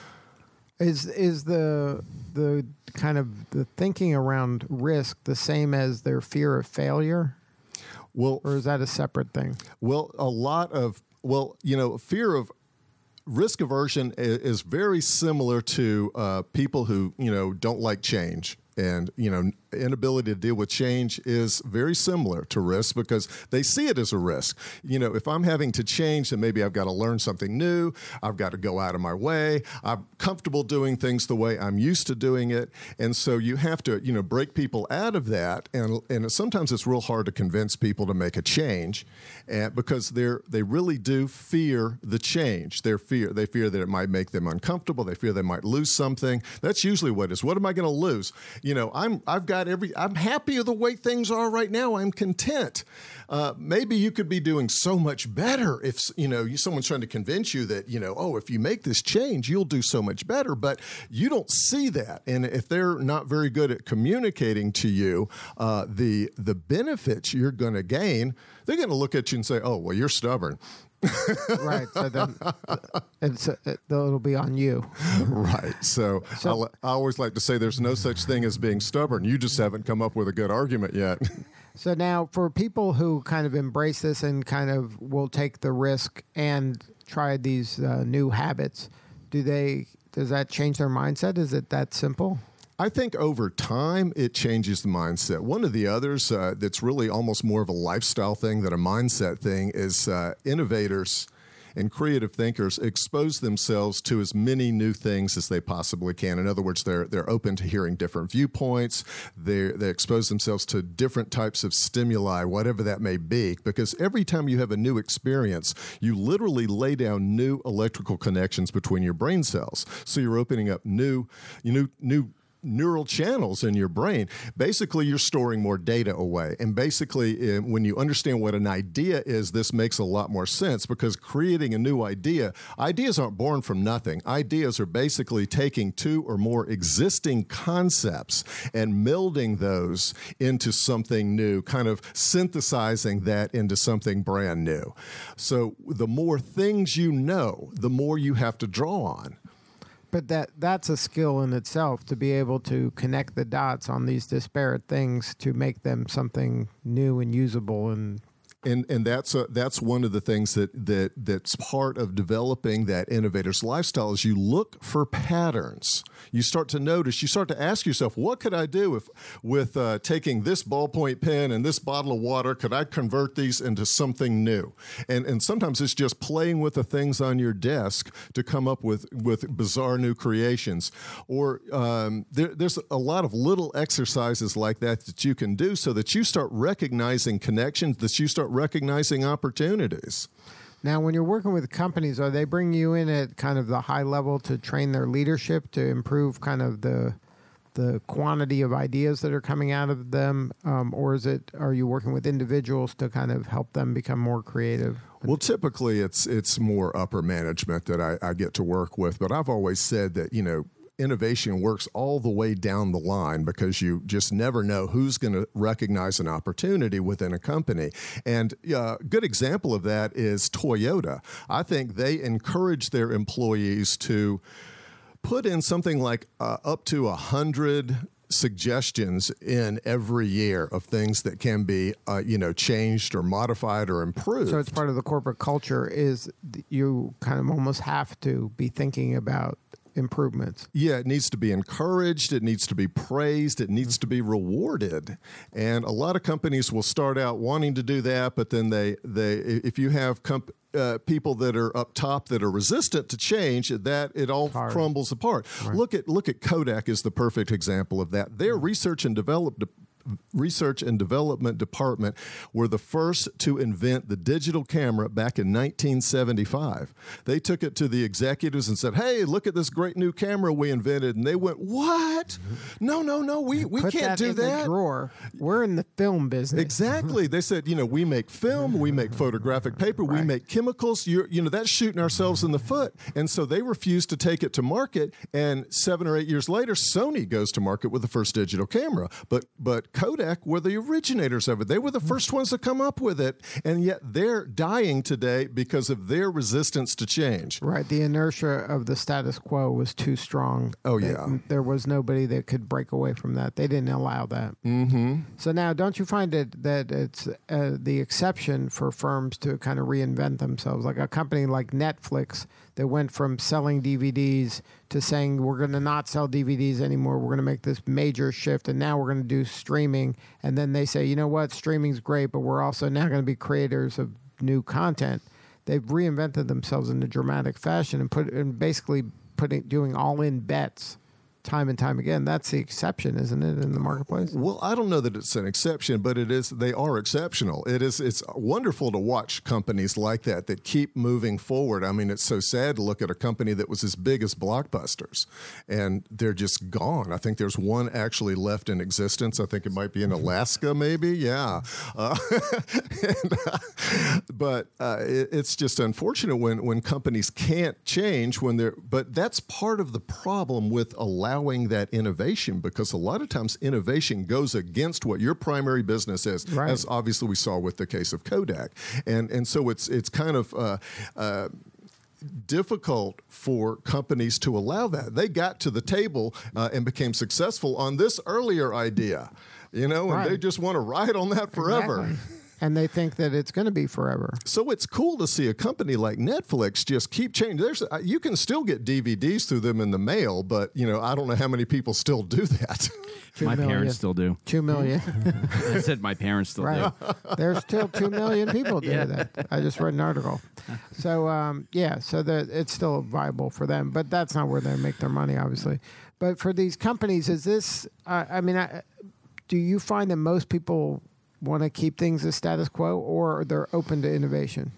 Is is the the kind of the thinking around risk the same as their fear of failure, Well, or is that a separate thing? Well, a lot of, well, you know, fear of risk aversion is, is very similar to uh, people who, you know, don't like change. And, you know, inability to deal with change is very similar to risk because they see it as a risk. You know, if I'm having to change, then maybe I've got to learn something new. I've got to go out of my way. I'm comfortable doing things the way I'm used to doing it. And so you have to, you know, break people out of that. And, and sometimes it's real hard to convince people to make a change uh, because they're, they really do fear the change. They're fear, they fear that it might make them uncomfortable. They fear they might lose something. That's usually what it is. What am I going to lose? You know, I'm, I've got every, I'm happy with the way things are right now. I'm content. Uh, maybe you could be doing so much better if, you know, someone's trying to convince you that, you know, oh, if you make this change, you'll do so much better. But you don't see that. And if they're not very good at communicating to you uh, the, the benefits you're going to gain, they're going to look at you and say, oh, well, you're stubborn. Right. So then it's, it, it'll be on you. Right. So, So- I'll, I always like to say there's no such thing as being stubborn. You just haven't come up with a good argument yet. So now for people who kind of embrace this and kind of will take the risk and try these uh, new habits, do they, does that change their mindset? Is it that simple? I think over time, it changes the mindset. One of the others uh, that's really almost more of a lifestyle thing than a mindset thing is uh, innovators and creative thinkers expose themselves to as many new things as they possibly can. In other words, they're they're open to hearing different viewpoints. They they expose themselves to different types of stimuli, whatever that may be, because every time you have a new experience, you literally lay down new electrical connections between your brain cells. So you're opening up new, you know, new neural channels in your brain. Basically, you're storing more data away. And basically, uh, when you understand what an idea is, this makes a lot more sense because creating a new idea, ideas aren't born from nothing. Ideas are basically taking two or more existing concepts and melding those into something new, kind of synthesizing that into something brand new. So the more things you know, the more you have to draw on. But that that's a skill in itself to be able to connect the dots on these disparate things to make them something new and usable. And And and that's a, that's one of the things that, that that's part of developing that innovator's lifestyle is you look for patterns. You start to notice, you start to ask yourself, what could I do if with uh, taking this ballpoint pen and this bottle of water, could I convert these into something new? And and sometimes it's just playing with the things on your desk to come up with, with bizarre new creations. Or um, there, there's a lot of little exercises like that that you can do so that you start recognizing connections, that you start recognizing opportunities. now, when you're working with companies, are they bringing you in at kind of the high level to train their leadership to improve kind of the the quantity of ideas that are coming out of them, um, or is it are you working with individuals to kind of help them become more creative? Well, typically it's it's more upper management that I, I get to work with, but I've always said that, you know, innovation works all the way down the line because you just never know who's going to recognize an opportunity within a company. And uh, a good example of that is Toyota. I think they encourage their employees to put in something like uh, up to a hundred suggestions in every year of things that can be, uh, you know, changed or modified or improved. So it's part of the corporate culture is you kind of almost have to be thinking about improvements. Yeah, it needs to be encouraged. It needs to be praised. It needs to be rewarded. And a lot of companies will start out wanting to do that, but then they, they if you have comp- uh, people that are up top that are resistant to change, that it all Hard. crumbles apart. Right. Look at look at Kodak is the perfect example of that. Their research and develop. Research and Development Department were the first to invent the digital camera back in nineteen seventy-five. They took it to the executives and said, hey, look at this great new camera we invented. And they went, what? No, no, no, we, we Put can't that do in that. the drawer. We're in the film business. Exactly. They said, you know, we make film, we make photographic paper, we Right. make chemicals. You're, you know, that's shooting ourselves in the foot. And so they refused to take it to market. And seven or eight years later, Sony goes to market with the first digital camera. But but Kodak were the originators of it. They were the first ones to come up with it. And yet they're dying today because of their resistance to change. Right. The inertia of the status quo was too strong. Oh, That- yeah. There was nobody that could break away from that. They didn't allow that. Mm-hmm. So now, don't you find it that it's uh, the exception for firms to kind of reinvent themselves? Like a company like Netflix, that went from selling D V Ds to saying we're going to not sell D V Ds anymore. We're going to make this major shift, and now we're going to do streaming. And then they say, you know what, streaming's great, but we're also now going to be creators of new content. They've reinvented themselves in a dramatic fashion and put and basically putting doing all in bets time and time again. That's the exception, isn't it, in the marketplace? Well, I don't know that it's an exception, but it is. They are exceptional. It is. It's wonderful to watch companies like that that keep moving forward. I mean, it's so sad to look at a company that was as big as Blockbusters, and they're just gone. I think there's one actually left in existence. I think it might be in Alaska, maybe. Yeah, uh, and, uh, but uh, it, it's just unfortunate when when companies can't change when they're. But that's part of the problem with allowing that innovation, because a lot of times innovation goes against what your primary business is, right. as obviously we saw with the case of Kodak, and and so it's it's kind of uh, uh, difficult for companies to allow that. They got to the table uh, and became successful on this earlier idea, you know, and right. they just want to ride on that forever. Exactly. And they think that it's going to be forever. So it's cool to see a company like Netflix just keep changing. There's, you can still get D V Ds through them in the mail, but you know I don't know how many people still do that. Two my million. parents still do. Two million. I said my parents still Right. do. There's still two million people do Yeah. that. I just read an article. So um, yeah, so that it's still viable for them, but that's not where they make their money, obviously. But for these companies, is this? Uh, I mean, I, do you find that most people want to keep things as status quo, or they're open to innovation?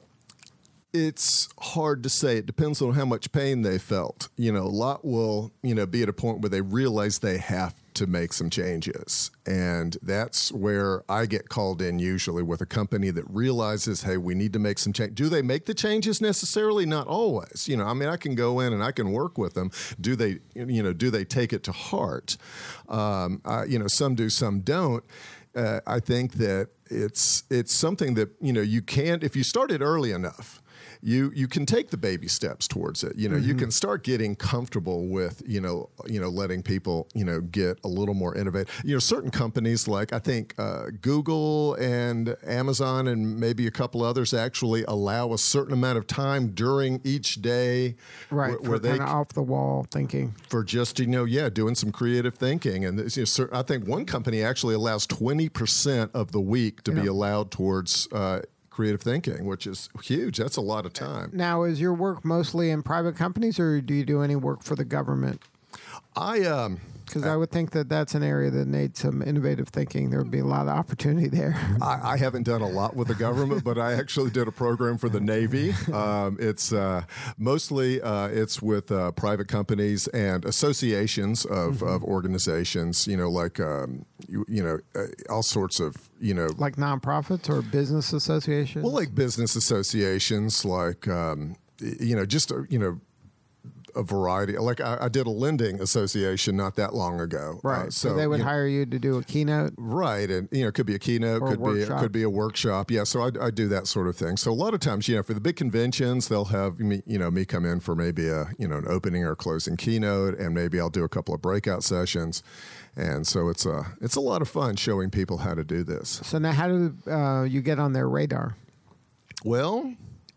It's hard to say. It depends on how much pain they felt. You know, a lot will, you know, be at a point where they realize they have to make some changes. And that's where I get called in usually with a company that realizes, hey, we need to make some change. Do they make the changes necessarily? Not always. You know, I mean, I can go in and I can work with them. Do they, you know, do they take it to heart? Um, uh, you know, some do, some don't. Uh, I think that it's it's something that, you know, you can't, if you start it early enough, you you can take the baby steps towards it. You know, mm-hmm. you can start getting comfortable with, you know, you know, letting people, you know, get a little more innovative. You know, certain companies like I think uh, Google and Amazon and maybe a couple others actually allow a certain amount of time during each day, right? Where, for where they off the wall thinking for just, you know, yeah, doing some creative thinking. And you know, certain, I think one company actually allows twenty percent of the week to yeah. be allowed towards Uh, creative thinking, which is huge. That's a lot of time. Now, is your work mostly in private companies, or do you do any work for the government? I um because I, I would think that that's an area that needs some innovative thinking. There would be a lot of opportunity there. I, I haven't done a lot with the government, but I actually did a program for the Navy. Um, it's uh, mostly uh, it's with uh, private companies and associations of, mm-hmm. of organizations. You know, like um, you, you know, uh, all sorts of you know, like nonprofits or business associations. Well, like business associations, like um, you know, just uh, you know. a variety. Like I, I did a lending association not that long ago. Right. Uh, so, so they would you know, hire you to do a keynote. Right. And, you know, it could be a keynote, Or could a be, workshop. could be a workshop. Yeah. So I, I do that sort of thing. So a lot of times, you know, for the big conventions, they'll have me, you know, me come in for maybe a, you know, an opening or closing keynote, and maybe I'll do a couple of breakout sessions. And so it's a, it's a lot of fun showing people how to do this. So now how do uh, you get on their radar? Well,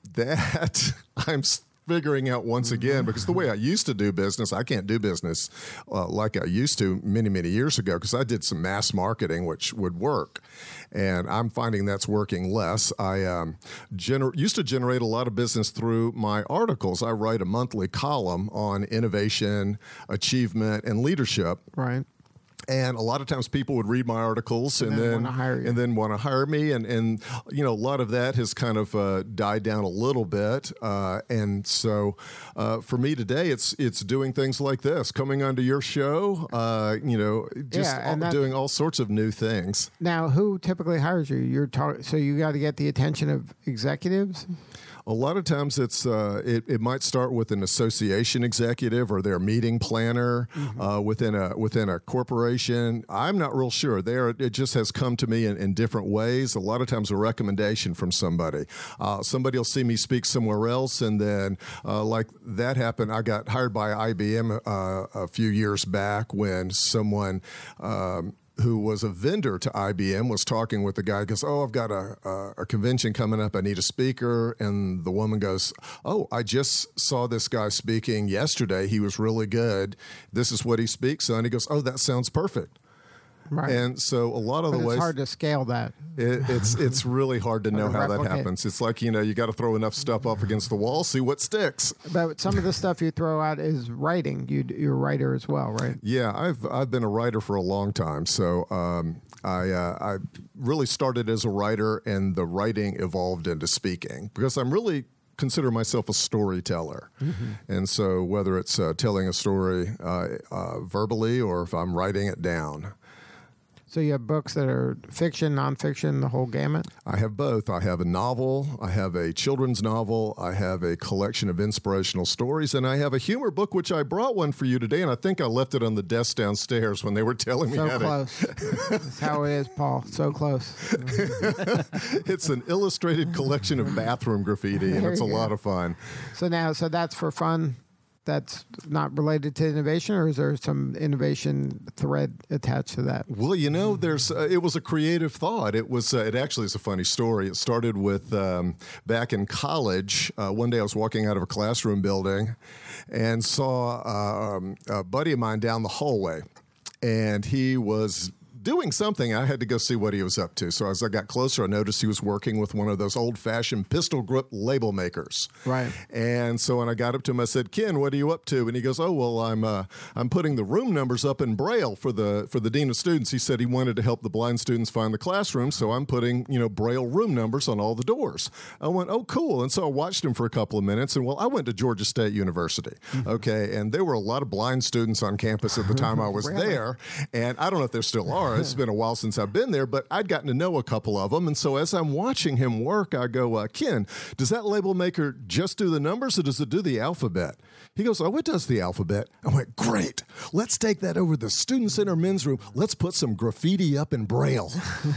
that I'm figuring out once again, because the way I used to do business, I can't do business uh, like I used to many, many years ago, because I did some mass marketing, which would work. And I'm finding that's working less. I um, gener- used to generate a lot of business through my articles. I write a monthly column on innovation, achievement, and leadership. Right. And a lot of times people would read my articles and, And then then wanna hire you. and then want to hire me, and and you know a lot of that has kind of uh, died down a little bit. Uh, and so uh, for me today, it's it's doing things like this, coming onto your show, uh, you know, just Yeah, and all, that- doing all sorts of new things. Now, who typically hires you? You're tar- so you got to get the attention of executives. A lot of times it's uh, it, it might start with an association executive or their meeting planner mm-hmm. uh, within a within a corporation. I'm not real sure. There, it just has come to me in, in different ways. A lot of times a recommendation from somebody. Uh, somebody will see me speak somewhere else, and then uh, like that happened. I got hired by I B M uh, a few years back when someone. Um, who was a vendor to I B M, was talking with the guy. He goes, oh, I've got a, a, a convention coming up. I need a speaker. And the woman goes, oh, I just saw this guy speaking yesterday. He was really good. This is what he speaks on. He goes, oh, that sounds perfect. Right. And so a lot of but the it's ways... It's hard to scale that. It, it's it's really hard to know to how that replicate. happens. It's like, you know, you got to throw enough stuff up against the wall, see what sticks. But some of the stuff you throw out is writing. You, you're a writer as well, right? Yeah, I've I've been a writer for a long time. So um, I uh, I really started as a writer, and the writing evolved into speaking because I'm really consider myself a storyteller. Mm-hmm. And so whether it's uh, telling a story uh, uh, verbally or if I'm writing it down. So you have books that are fiction, nonfiction, the whole gamut? I have both. I have a novel, I have a children's novel, I have a collection of inspirational stories, and I have a humor book, which I brought one for you today, and I think I left it on the desk downstairs when they were telling me so how close. to... That's how it is, Paul. So close. It's an illustrated collection of bathroom graffiti, and There it's a you lot go. of fun. So now, so that's for fun. That's not related to innovation, or is there some innovation thread attached to that? Well, you know, there's uh, it was a creative thought. It was uh, it actually is a funny story. It started with um, back in college. Uh, one day I was walking out of a classroom building and saw uh, um, a buddy of mine down the hallway, and he was doing something. I had to go see what he was up to. So as I got closer, I noticed he was working with one of those old-fashioned pistol grip label makers. Right. And so when I got up to him, I said, "Ken, what are you up to?" And he goes, "Oh, well, I'm uh, I'm putting the room numbers up in Braille for the for the dean of students." He said he wanted to help the blind students find the classroom, so I'm putting, you know, Braille room numbers on all the doors. I went, "Oh, cool." And so I watched him for a couple of minutes, and well, I went to Georgia State University, okay, and there were a lot of blind students on campus at the time I was Really? there, and I don't know if there still are. It's been a while since I've been there, but I'd gotten to know a couple of them, and so as I'm watching him work, I go, uh, "Ken, does that label maker just do the numbers, or does it do the alphabet?" He goes, "Oh, it does the alphabet." I went, "Great. Let's take that over to the Student Center men's room. Let's put some graffiti up in Braille."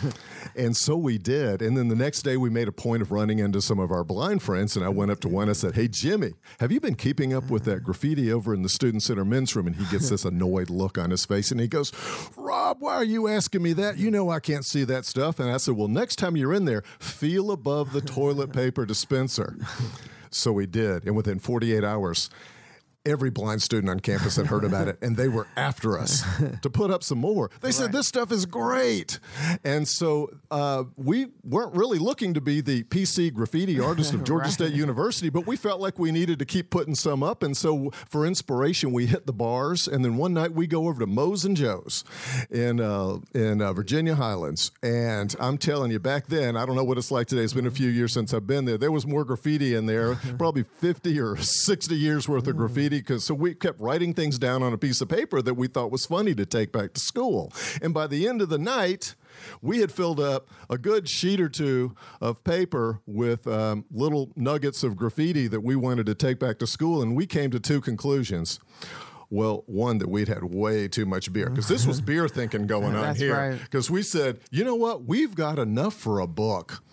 And so we did. And then the next day we made a point of running into some of our blind friends, and I went up to one and I said, "Hey, Jimmy, have you been keeping up with that graffiti over in the Student Center men's room?" And he gets this annoyed look on his face, and he goes, "Rob, why are you asking me that? You know I can't see that stuff." And I said, "Well, next time you're in there, feel above the toilet paper dispenser." So we did. And within forty-eight hours, every blind student on campus had heard about it, and they were after us to put up some more. They said, "This stuff is great." And so uh, we weren't really looking to be the P C graffiti artist of Georgia Right. State University, but we felt like we needed to keep putting some up. And so for inspiration, we hit the bars. And then one night we go over to Moe's and Joe's in, uh, in uh, Virginia Highlands. And I'm telling you, back then, I don't know what it's like today. It's been a few years since I've been there. There was more graffiti in there, probably fifty or sixty years worth of graffiti. Because so we kept writing things down on a piece of paper that we thought was funny to take back to school. And by the end of the night, we had filled up a good sheet or two of paper with um, little nuggets of graffiti that we wanted to take back to school. And we came to two conclusions. Well, one, that we'd had way too much beer, because this was beer thinking going on That's here. right. Because we said, you know what, we've got enough for a book.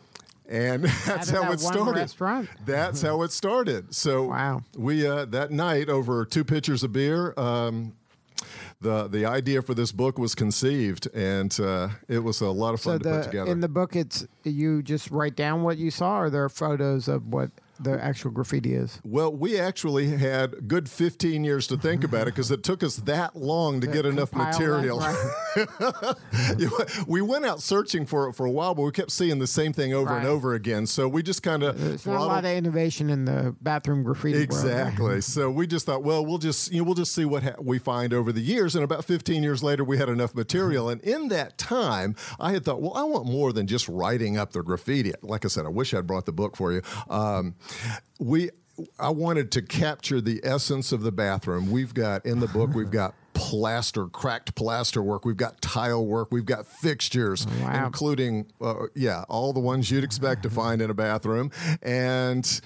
And that's Out of how that it one started. restaurant? That's how it started. So Wow. we uh, that night, over two pitchers of beer, um, the the idea for this book was conceived, and uh, it was a lot of fun So to the, put together. in the book, it's you just write down what you saw, or there are photos of what the actual graffiti is? Well, we actually had a good fifteen years to think about it, because it took us that long to To get enough compile that, material. right. You know, we went out searching for it for a while, but we kept seeing the same thing over and Right. over again. So we just kind of There's not a lot of innovation in the bathroom graffiti world, right? Exactly. So we just thought, well, we'll just you know we'll just see what ha- we find over the years. And about fifteen years later, we had enough material. And in that time, I had thought, well, I want more than just writing up the graffiti. Like I said, I wish I'd brought the book for you. Um, we, I wanted to capture the essence of the bathroom. We've got in the book, we've got plaster, cracked plaster work. We've got tile work. We've got fixtures, Wow. including, uh, yeah, all the ones you'd expect to find in a bathroom. And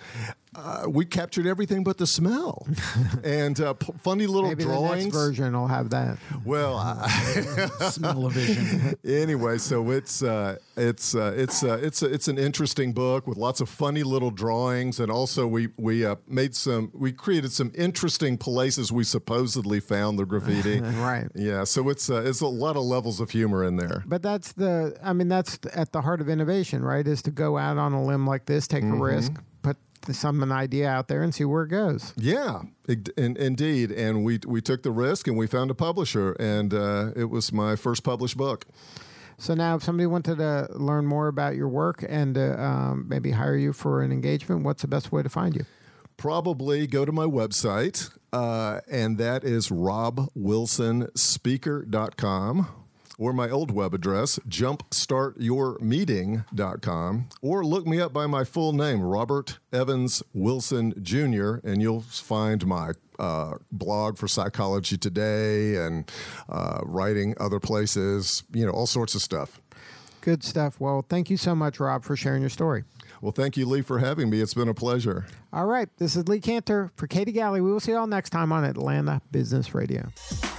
uh, we captured everything but the smell, and uh, p- funny little Maybe drawings. the next version will have that. Well, I, Smell-o-vision. anyway, so it's uh, it's uh, it's uh, it's uh, it's an interesting book with lots of funny little drawings, and also we we uh, made some we created some interesting places we supposedly found the graffiti. Right. Yeah. So it's uh, it's a lot of levels of humor in there. But that's the, I mean, that's at the heart of innovation, right? Is to go out on a limb like this, take Mm-hmm. a risk, put some an idea out there, and see where it goes. Yeah, in, in, indeed. And we we took the risk, and we found a publisher, and uh, it was my first published book. So now, if somebody wanted to learn more about your work and uh, um, maybe hire you for an engagement, what's the best way to find you? Probably go to my website, uh, and that is rob wilson speaker dot com, or my old web address, jump start your meeting dot com, or look me up by my full name, Robert Evans Wilson Junior, and you'll find my uh, blog for Psychology Today and uh, writing other places, you know, all sorts of stuff. Good stuff. Well, thank you so much, Rob, for sharing your story. Well, thank you, Lee, for having me. It's been a pleasure. All right. This is Lee Cantor for Katie Galley. We will see you all next time on Atlanta Business Radio.